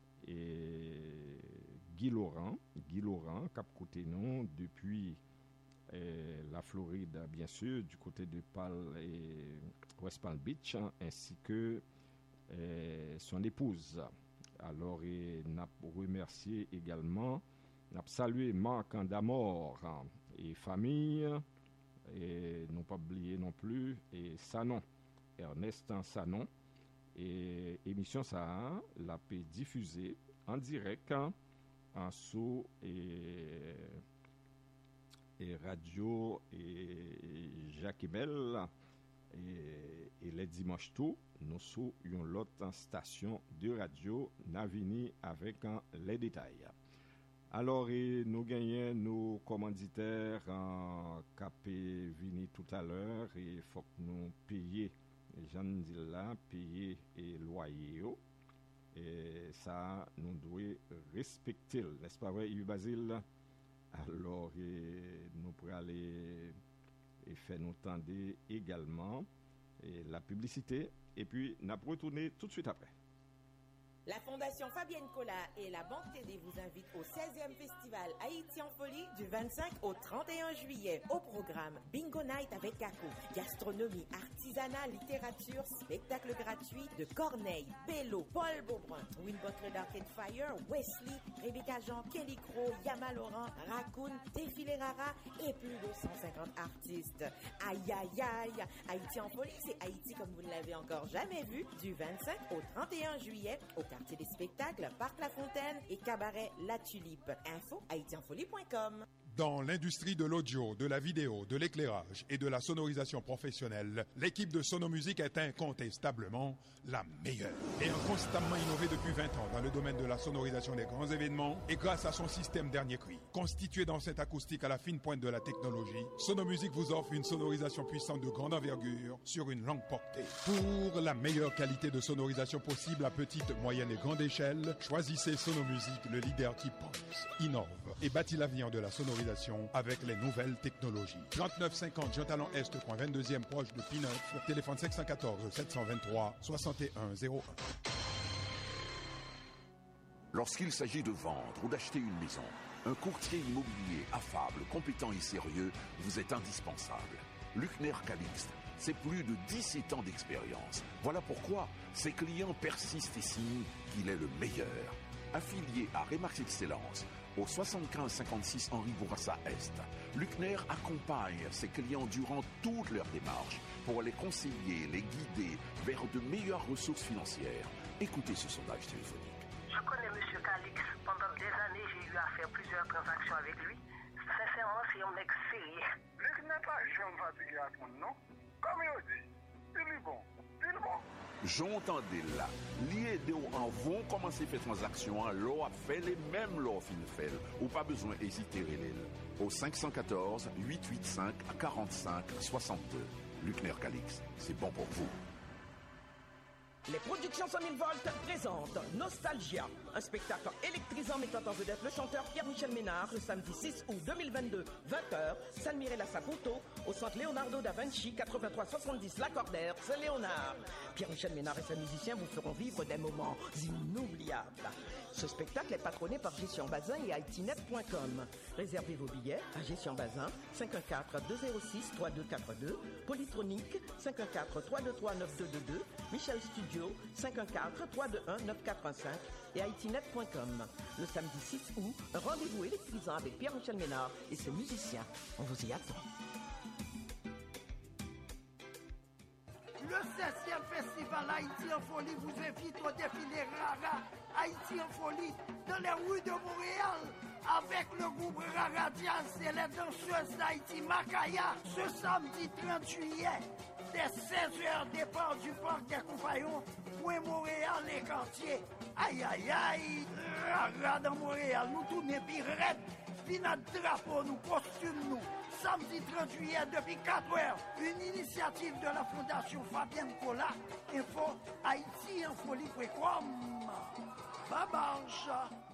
Guy Laurent qui a écouté nous depuis la Floride, bien sûr, du côté de West Palm Beach, ainsi que son épouse. Alors, n'a remercié également, n'a salué Marc Andamor et famille, et non pas oublier non plus, et Sanon, Ernest Sanon, et émission ça, l'a diffusée en direct en sous et radio et Jacques Ebel et les dimanches tout nous sous une autre station de radio Navini avec les détails. Alors nous gagnons nos commanditaires capé vini tout à l'heure et faut que nous payer j'en dis là payer et loyer et ça nous doit respecter, n'est-ce pas vrai Yves Basile? Alors nous pourrons aller et faire nous tendre également et la publicité et puis nous allons retourner tout de suite après. La Fondation Fabienne Colas et la Banque TD vous invitent au 16e Festival Haïti en folie du 25 au 31 juillet. Au programme Bingo Night avec Kako, gastronomie, artisanat, littérature, spectacle gratuit de Corneille, Bello, Paul Beaubrun, Win Butler d'Arcade Fire, Wesley, Rebecca Jean, Kelly Crow, Yama Laurent, Raccoon, Défilé Rara et plus de 150 artistes. Aïe aïe aïe, Haïti en folie, c'est Haïti comme vous ne l'avez encore jamais vu du 25 au 31 juillet au quartier des spectacles, Parc La Fontaine et Cabaret La Tulipe. Info haïtienfolie.com. Dans l'industrie de l'audio, de la vidéo, de l'éclairage et de la sonorisation professionnelle, l'équipe de Sonomusique est incontestablement la meilleure. Ayant constamment innové depuis 20 ans dans le domaine de la sonorisation des grands événements et grâce à son système dernier cri, constitué d'enceintes acoustiques à la fine pointe de la technologie, Sonomusique vous offre une sonorisation puissante de grande envergure sur une longue portée. Pour la meilleure qualité de sonorisation possible à petite, moyenne et grande échelle, choisissez Sonomusique, le leader qui pense, innove et bâtit l'avenir de la sonorisation avec les nouvelles technologies. 3950 Jean Talon Est, coin 22e proche de P9, téléphone 514 723 6101. Lorsqu'il s'agit de vendre ou d'acheter une maison, un courtier immobilier affable, compétent et sérieux vous est indispensable. Luckner Calixte, c'est plus de 17 ans d'expérience. Voilà pourquoi ses clients persistent et signent qu'il est le meilleur. Affilié à Remax Excellence, au 7556 Henri Bourassa Est, Luckner accompagne ses clients durant toute leur démarche pour les conseiller, les guider vers de meilleures ressources financières. Écoutez ce sondage téléphonique. Je connais M. Calix. Pendant des années, j'ai eu à faire plusieurs transactions avec lui. Sincèrement, c'est un mec sérieux. Luckner pas jamais fatigué à ton nom. Comme il dit, il est bon. Il est bon. J'entendais là, lié de en vont commencer à faire transaction, l'eau a fait les mêmes l'eau fin fait, ou pas besoin d'hésiter au 514 885 45 62. Luckner Calix, c'est bon pour vous. Les productions 100 000 volts présentent Nostalgia, un spectacle électrisant mettant en vedette le chanteur Pierre-Michel Ménard le samedi 6 août 2022, 20h, San Mirella Saputo, au centre Leonardo da Vinci, 8370 Lacordaire, Saint-Léonard. Pierre-Michel Ménard et ses musiciens vous feront vivre des moments inoubliables. Ce spectacle est patronné par Gestion Bazin et haitinet.com. Réservez vos billets à Gestion Bazin, 514-206-3242, Polytronique, 514-323-9222, Michel Studio, 514-321-9415 et haitinet.com. Le samedi 6 août, un rendez-vous électrisant avec Pierre-Michel Ménard et ses musiciens. On vous y attend. Le 16e Festival Haïti en folie vous invite au défilé Rara Haïti en folie dans les rues de Montréal avec le groupe Rara Jazz et les danseuses d'Haïti Macaya ce samedi 30 juillet dès 16h départ du parc des Compagnons point Montréal les quartiers. Aïe aïe aïe, Rara dans Montréal, nous tournons pirate, puis notre drapeau, nous costumes nous. Samedi 30 juillet depuis 4h, une initiative de la Fondation Fabienne Colas. Info haïtienfolie.com. Babanche.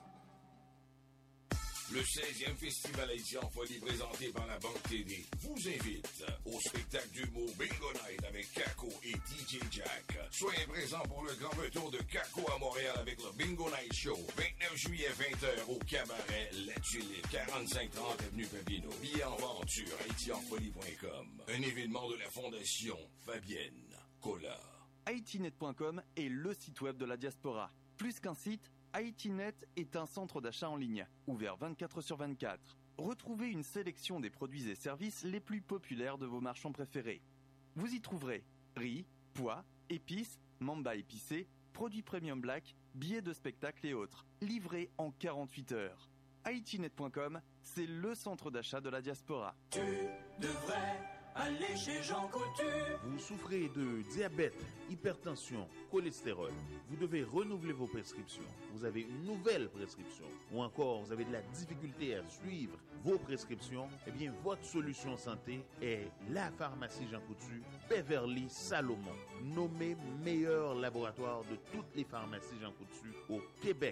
Le 16e Festival Haïti en folie présenté par la Banque TD vous invite au spectacle d'humour Bingo Night avec Kako et DJ Jack. Soyez présents pour le grand retour de Kako à Montréal avec le Bingo Night Show. 29 juillet 20h au cabaret La Tulipe, 4530 avenue Papineau. Billets en vente sur haïtienfolie.com. Un événement de la Fondation Fabienne Colas. haitinet.com est le site web de la diaspora. Plus qu'un site, Haitinet est un centre d'achat en ligne, ouvert 24/24. Retrouvez une sélection des produits et services les plus populaires de vos marchands préférés. Vous y trouverez riz, pois, épices, mamba épicé, produits premium black, billets de spectacle et autres, livrés en 48 heures. Haitinet.com, c'est le centre d'achat de la diaspora. Tu devrais aller chez Jean Coutu. Vous souffrez de diabète, hypertension, cholestérol. Vous devez renouveler vos prescriptions. Vous avez une nouvelle prescription. Ou encore, vous avez de la difficulté à suivre vos prescriptions. Eh bien, votre solution santé est la pharmacie Jean Coutu, Beverly Salomon. Nommé meilleur laboratoire de toutes les pharmacies Jean Coutu au Québec.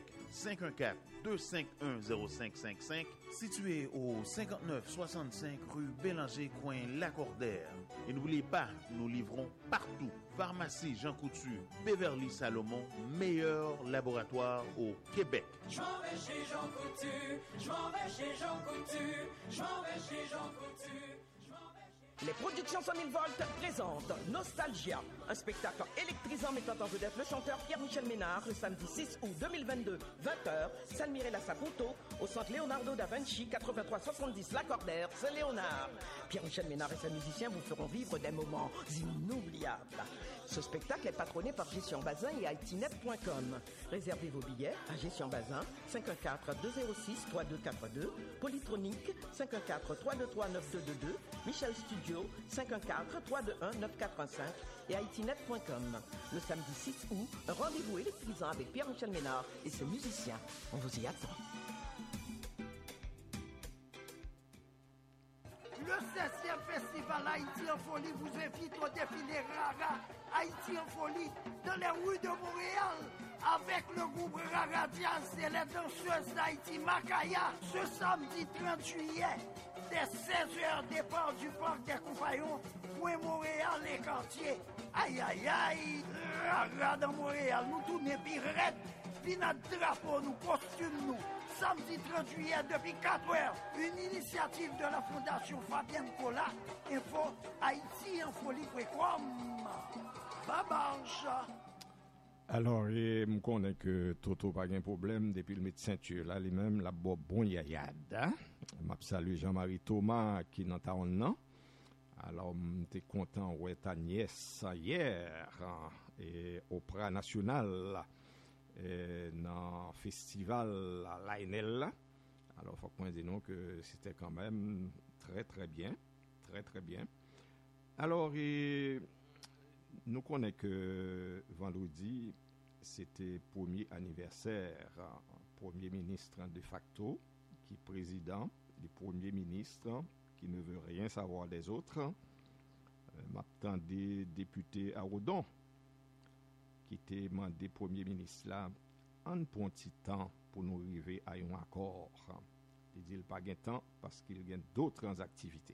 514-251-0555. Situé au 5965 rue Bélanger, coin Lacordaire. Et n'oubliez pas, nous livrons partout. Pharmacie Jean Coutu, Beverly Salomon, meilleur laboratoire au Québec. Je m'en vais chez Jean Coutu, je m'en vais chez Jean Coutu, je m'en vais chez Jean Coutu. Les productions 100 000 volts présentent Nostalgia, un spectacle électrisant mettant en vedette le chanteur Pierre-Michel Ménard le samedi 6 août 2022, 20h, San Mirella Saputo, au centre Leonardo da Vinci, 8370 Lacordaire, Saint-Léonard. Pierre-Michel Ménard et ses musiciens vous feront vivre des moments inoubliables. Ce spectacle est patronné par Gestion Bazin et haitinet.com. Réservez vos billets à Gestion Bazin, 514-206-3242, Polytronique, 514-323-9222, Michel Studio, 514-321-9415 et haitinet.com. Le samedi 6 août, un rendez-vous électrisant avec Pierre-Michel Ménard et ses musiciens. On vous y attend. Le 16e Festival Haïti en folie vous invite au défilé Rara Haïti en folie dans les rues de Montréal avec le groupe Rara Jazz et les danseuses d'Haïti Macaya ce samedi 30 juillet dès 16h départ du parc des Compagnons pour Montréal et quartiers. Aïe aïe aïe, Rara dans Montréal, nous tournons pirate, puis notre drapeau, nous costumes nous. Samedi 30 juillet depuis 4 heures, une initiative de la Fondation Fabienne Cola, info haitienfolie.com. Babanche. Alors, je connais que Toto pas de problème depuis le médecin là, lui-même, la bon yayad. Je salue Jean-Marie Thomas qui est dans ta non. Alors, je suis content de ta nièce hier et Opéra National. Dans le festival à l'ANL. Alors, il faut qu'on dise non que c'était quand même très, très bien. Très, très bien. Alors, nous connaissons que vendredi, c'était premier anniversaire premier ministre de facto, qui est président, le premier ministre qui ne veut rien savoir des autres. M'attendais député à Rodon, qui était mandé premier ministre là, en un petit temps pour nous arriver à un accord. Il dit qu'il n'a pas de temps parce qu'il y a d'autres activités.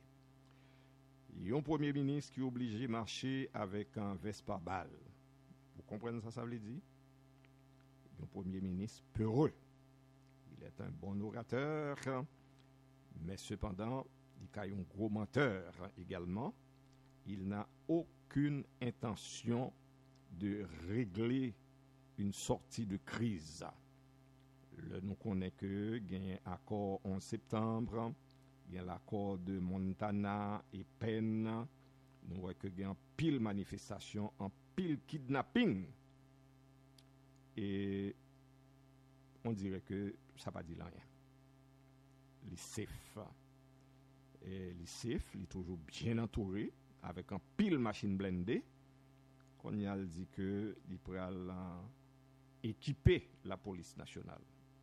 Il y a un premier ministre qui est obligé de marcher avec un Vespa balle. Vous comprenez ça veut dire? Il y a un premier ministre peureux. Il est un bon orateur, mais cependant, il y a un gros menteur également. Il n'a aucune intention de régler une sortie de crise. Nous connaissons que il y a un accord en septembre, il y a l'accord de Montana et Penn. Nous voyons que il y a un pile manifestation, un pile kidnapping. Et on dirait que ça ne va pas dire rien. Les safe. Et les safe, il est toujours bien entouré avec un pile machine blindée. On y a dit que il pourrait équiper la police nationale.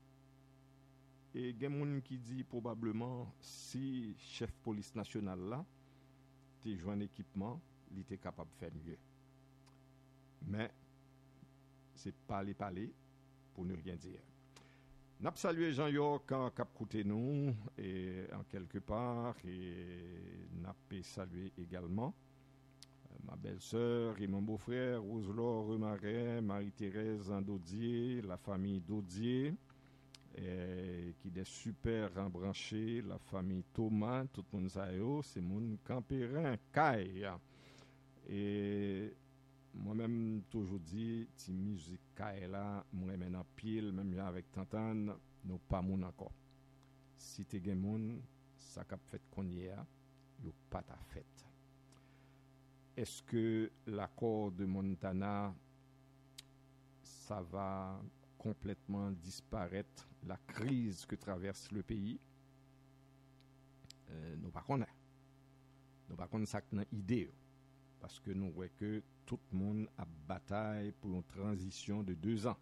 Et il y a des gens qui dit probablement si chef police nationale là t'es joué un équipement, il était capable de faire mieux. Mais c'est parler pour ne rien dire. N'a salué Jean-York qui a écouté nous et en quelque part et n'a salué également ma belle-sœur et mon beau-frère Roselor Remarin, Marie-Thérèse Andaudier, la famille Daudier, qui est super embranchée, la famille Thomas, tout le monde sait, c'est mon campérin, Caille. Et moi-même toujours dit ti musique là moi remène en pile même avec Tantane nous pas moun encore si te gen moun ça cap fait qu'on y a yo pas ta fête. Est-ce que l'accord de Montana ça va complètement disparaître la crise que traverse le pays? Nous pas connaît. Nous pas connaît ça dans idée parce que nous voyons que tout le monde a bataille pour une transition de 2 ans.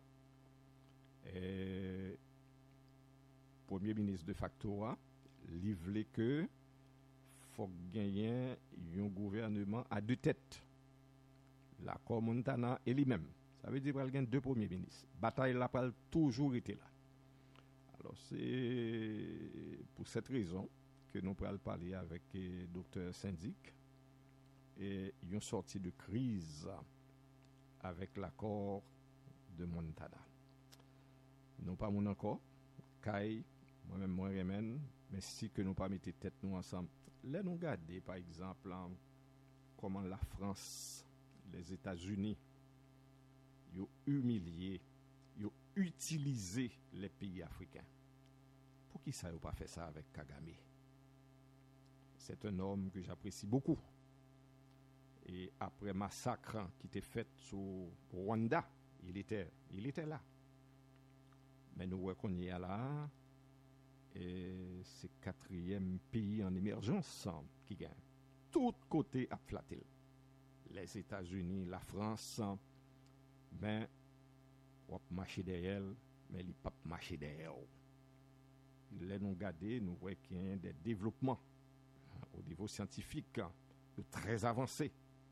Et Premier ministre de facto livre que faut gagner un gouvernement à 2 têtes. L'accord Montana et lui-même. Ça veut dire qu'il y a 2 premiers ministres. Bataille la parle toujours été là. Alors c'est pour cette raison que nous pourrons parler avec le docteur Syndic et une sortie de crise avec l'accord de Montana. Nous pas mon encore, Kai, moi-même moi remène, mais si que nous pas mettre tête nous ensemble. Là nous regarder par exemple comment la France, les États-Unis ont humilié, ont utilisé les pays africains. Pour qui ça n'a pas fait ça avec Kagame? C'est un homme que j'apprécie beaucoup. Et après massacre qui était fait sur Rwanda, il était là. Mais nous voyons qu'on y est là, et c'est 4e pays en émergence qui gagne. Tout côté a flatté. Les États-Unis, la France, ben, on va marcher derrière, mais ils ne peuvent pas marcher derrière. Là, nous regardons, nous voyons qu'il y a des développements au niveau scientifique de très avancés.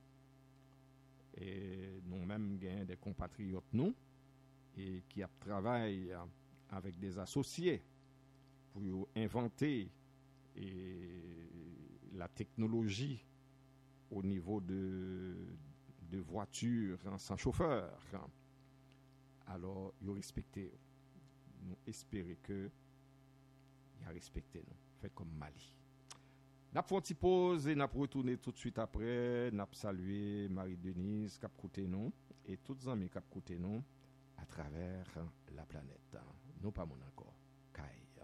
Et nous-mêmes gagnons des compatriotes, nous, et qui travaillent avec des associés pour inventer la technologie au niveau de voitures sans chauffeur. Alors, ils respectent. Nous espérons que ils respectent nous. Fait comme Mali. N'a pas fait une pause et n'a pas retourné tout de suite après. N'a pas salué Marie-Denise qui a écouté nous et tous les amis qui ont écouté nous à travers la planète. Nous pas mon encore. Kai.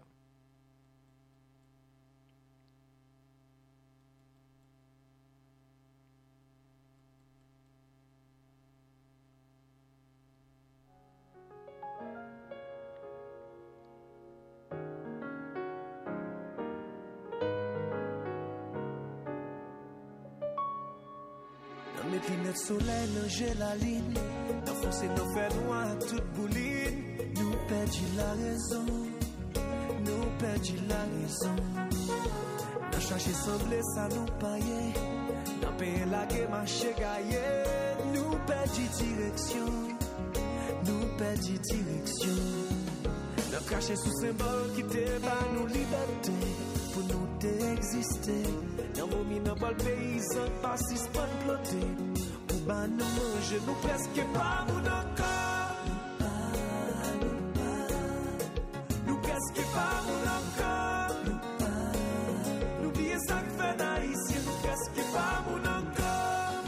Mes lunettes soleil, nager la ligne. D'enfoncer nos faits noirs, toute bouline. Nous perdit la raison. Nous perdit la raison. Nous chercher semblé, ça nous paye. Nous payer la guerre, marché gaillé. Nous perdit direction. Nous perdit direction. Nous cacher sous symbole qui te bat nous liberté. Pour nous t'exister. Dans vos mines, dans le paysan, pas si spot ploté. Pour bas nous manger, nous presque pas mon encore. Nous presque pas mon encore. N'oubliez ça que fait d'Haïti, nous presque pas mon encore.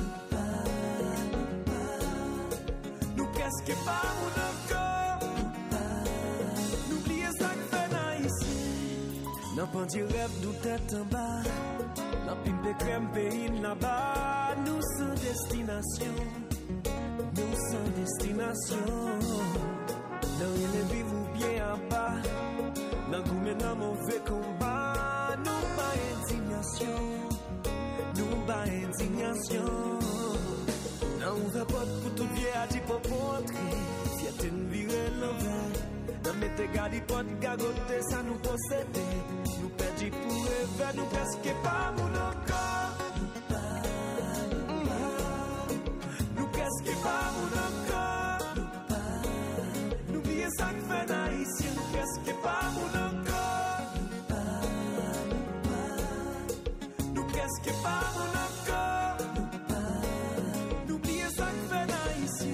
Nous presque pas mon encore. N'oubliez ça que fait d'Haïti. N'a pas dit rêve, nous tête en bas. La pile de crème pays là-bas, nous sans destination, nous sans destination. Dans les vivre bien en bas, dans le goût mauvais combat, nous pas indignation, nous pas indignation. Dans ouvert porte pour tout vieux à dire pour entrer, fierté nous virer l'envers. Dans mettez garde porte gagoter ça nous possède. Nous perdit pour rêver, nous presque pas mon encore. Nous presque pas mon encore. N'oubliez ça que fait d'Haïti, nous presque pas mon encore. Nous presque pas mon encore. N'oubliez ça que fait d'Haïti.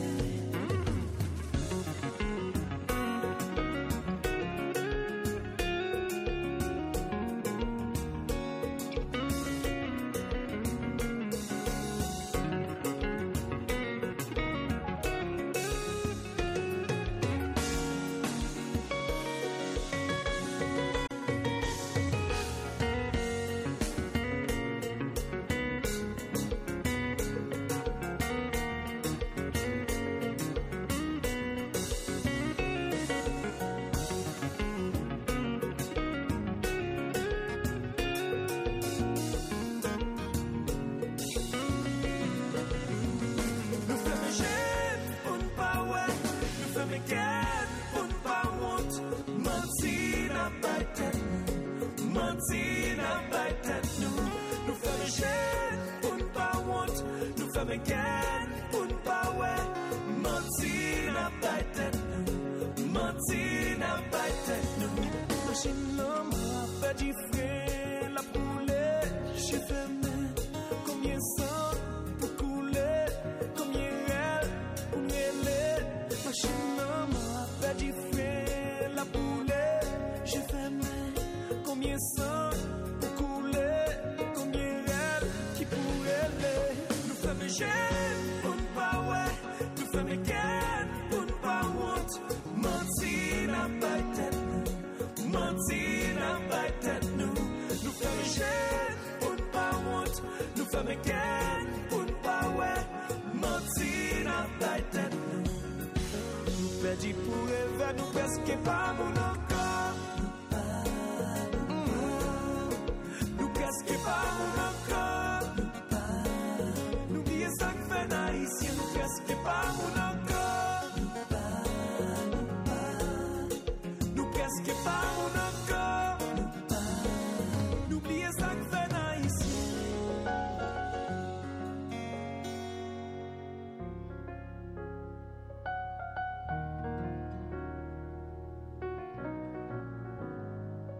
menti n'a pas tête nous fait gêne pour ne pas honte nous fait mécan pour ne pas ouais menti n'a pas tête menti n'a pas tête nous machine l'homme a fait du frein la poulet j'ai fermé combien sang pour couler combien elle pour mêler machine l'homme a fait du frein la poulet j'ai fermé combien sang pour couler combien elle qui pourrait les nous fait méchant pour ne pas ouais nous fait mécan pour ne pas honte menti n'a pas tête menti n'a pas tête nous fait méchant pour ne pas honte nous fait mécan pour ne pas ouais menti n'a pas tête nous perdu pour rêver nous presque pas mon